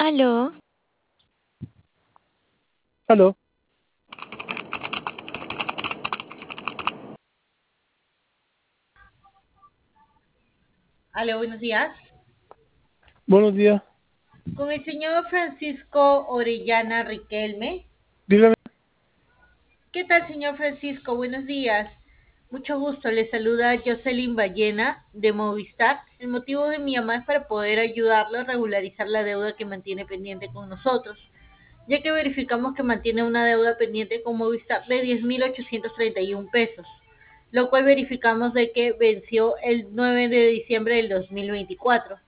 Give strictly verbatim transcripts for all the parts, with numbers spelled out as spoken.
Aló, Aló, Aló, buenos días. buenos días. Con el señor Francisco Orellana Riquelme. Dígame. ¿Qué tal, señor Francisco? Buenos días. Mucho gusto. Le saluda Jocelyn Ballena de Movistar. El motivo de mi llamada es para poder ayudarlo a regularizar la deuda que mantiene pendiente con nosotros, ya que verificamos que mantiene una deuda pendiente con Movistar de diez mil ochocientos treinta y uno pesos, lo cual verificamos de que venció el nueve de diciembre del dos mil veinticuatro.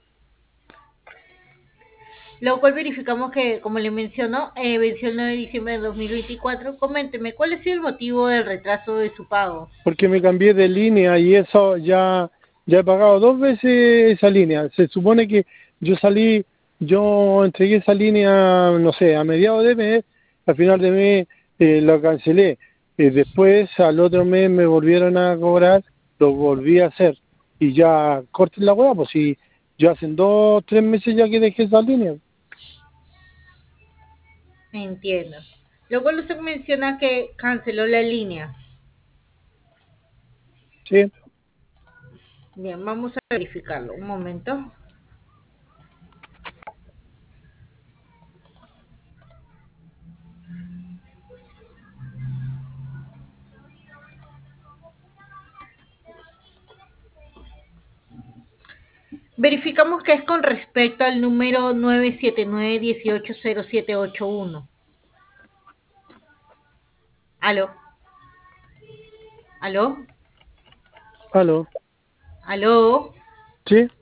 Lo cual verificamos que, como le mencionó, eh, venció el nueve de diciembre de dos mil veinticuatro. Coménteme, ¿cuál ha sido el motivo del retraso de su pago? Porque me cambié de línea y eso ya, ya he pagado dos veces esa línea. Se supone que yo salí, yo entregué esa línea, no sé, a mediados de mes, al final de mes eh, la cancelé. Eh, después, al otro mes me volvieron a cobrar, lo volví a hacer. Y ya corté la hueá, pues si yo hace dos, tres meses ya que dejé esa línea. Entiendo. Lo cual usted menciona que canceló la línea. Sí, Bien, vamos a verificarlo. Un momento. Verificamos que es con respecto al número nueve siete nueve uno ocho cero siete ocho uno. ¿Aló? ¿Aló? aló, ¿Aló? sí.